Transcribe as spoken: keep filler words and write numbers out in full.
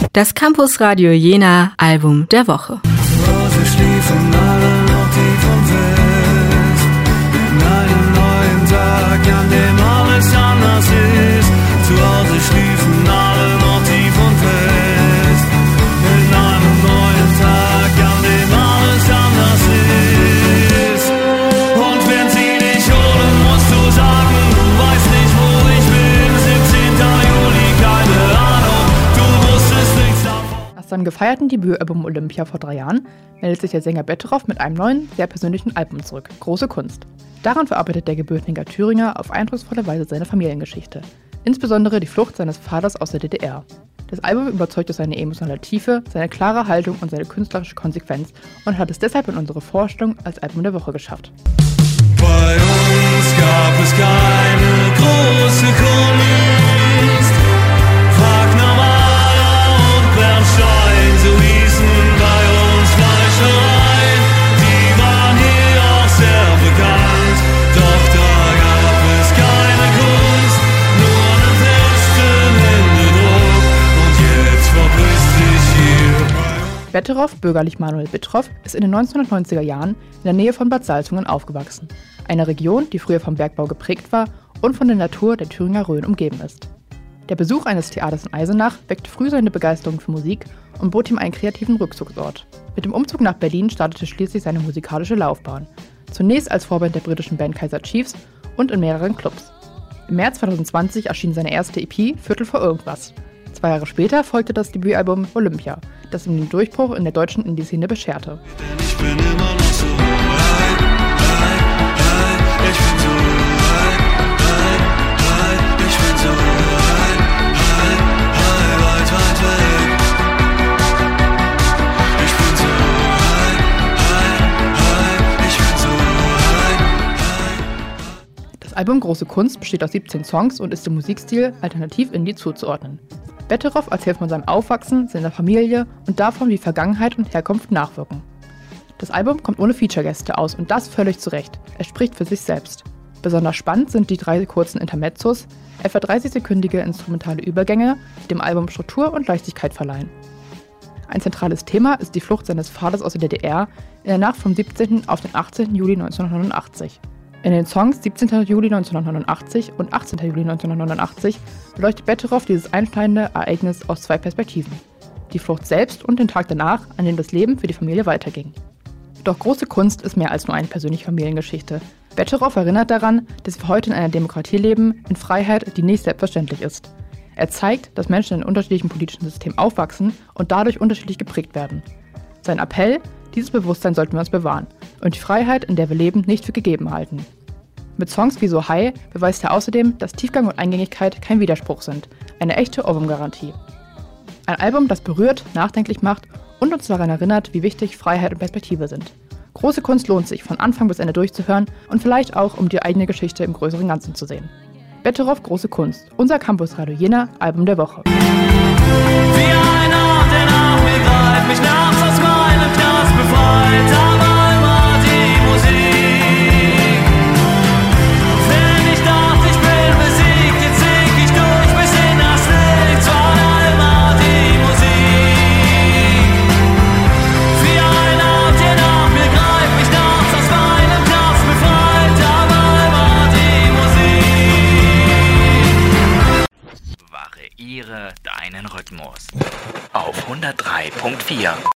Das Campus Radio Jena Album der Woche. Zu Hause schliefen alle noch tief und fest. In einem neuen Tag, an dem alles anders ist. Zu Hause schliefen alle noch tief und fest. In einem neuen Tag, an dem alles anders ist. Und wenn sie dich holen, musst du sagen, du weißt nicht, wo ich bin. siebzehnter Juli, keine Ahnung, du wusstest nichts davon. Nach seinem gefeierten Debütalbum Olympia vor drei Jahren meldet sich der Sänger Betteroff mit einem neuen, sehr persönlichen Album zurück, Große Kunst. Daran verarbeitet der gebürtige Thüringer auf eindrucksvolle Weise seine Familiengeschichte, insbesondere die Flucht seines Vaters aus der D D R. Das Album überzeugt durch seine emotionale Tiefe, seine klare Haltung und seine künstlerische Konsequenz und hat es deshalb in unsere Vorstellung als Album der Woche geschafft. Bei uns gab es keine große Kunst. Frag Normaler und Bernstein, so hießen bei uns Fleischereien. Die waren hier auch sehr bekannt, doch da gab es keine Kunst, nur einen festen Händedruck. Und jetzt verpisst sich hier bei uns. Betteroff, bürgerlich Manuel Bittroff, ist in den neunzehnhundertneunziger Jahren in der Nähe von Bad Salzungen aufgewachsen. Eine Region, die früher vom Bergbau geprägt war und von der Natur der Thüringer Rhön umgeben ist. Der Besuch eines Theaters in Eisenach weckte früh seine Begeisterung für Musik und bot ihm einen kreativen Rückzugsort. Mit dem Umzug nach Berlin startete schließlich seine musikalische Laufbahn. Zunächst als Vorband der britischen Band Kaiser Chiefs und in mehreren Clubs. Im März zweitausendzwanzig erschien seine erste E P Viertel vor irgendwas. Zwei Jahre später folgte das Debütalbum Olympia, das ihm den Durchbruch in der deutschen Indie-Szene bescherte. Denn ich bin immer noch so weit, weit, weit. Ich bin so weit, weit, weit. Ich bin so weit, weit, weit, weit, weit weg. Ich bin so weit, weit, weit. Ich bin so weit, weit. Das Album Große Kunst besteht aus siebzehn Songs und ist im Musikstil Alternativ Indie zuzuordnen. Betteroff erzählt von seinem Aufwachsen, seiner Familie und davon, wie Vergangenheit und Herkunft nachwirken. Das Album kommt ohne Feature-Gäste aus und das völlig zu Recht. Es spricht für sich selbst. Besonders spannend sind die drei kurzen Intermezzos, etwa dreißig-sekündige instrumentale Übergänge, die dem Album Struktur und Leichtigkeit verleihen. Ein zentrales Thema ist die Flucht seines Vaters aus der D D R in der Nacht vom siebzehnten auf den achtzehnten Juli neunzehnhundertneunundachtzig. In den Songs siebzehnten Juli neunzehnhundertneunundachtzig und achtzehnten Juli neunzehnhundertneunundachtzig beleuchtet Betteroff dieses einschneidende Ereignis aus zwei Perspektiven. Die Flucht selbst und den Tag danach, an dem das Leben für die Familie weiterging. Doch Große Kunst ist mehr als nur eine persönliche Familiengeschichte. Betteroff erinnert daran, dass wir heute in einer Demokratie leben, in Freiheit, die nicht selbstverständlich ist. Er zeigt, dass Menschen in unterschiedlichen politischen Systemen aufwachsen und dadurch unterschiedlich geprägt werden. Sein Appell: Dieses Bewusstsein sollten wir uns bewahren und die Freiheit, in der wir leben, nicht für gegeben halten. Mit Songs wie So High beweist er außerdem, dass Tiefgang und Eingängigkeit kein Widerspruch sind, eine echte Ohrwurm-Garantie. Ein Album, das berührt, nachdenklich macht und uns daran erinnert, wie wichtig Freiheit und Perspektive sind. Große Kunst lohnt sich, von Anfang bis Ende durchzuhören und vielleicht auch, um die eigene Geschichte im größeren Ganzen zu sehen. Betteroff, Große Kunst, unser Campus Radio Jena, Album der Woche. Wie ein Arm, der nach mir greift, mich nachts aus meinem Knast befreit, aber immer die Musik. Wenn ich dachte, ich bin besiegt, jetzt sieg ich durch bis in das Licht, war immer die Musik. Wie ein Arm, der nach mir greift, mich nachts aus meinem Knast befreit, aber immer die Musik. Variiere deinen Rhythmus auf hundertdrei Komma vier.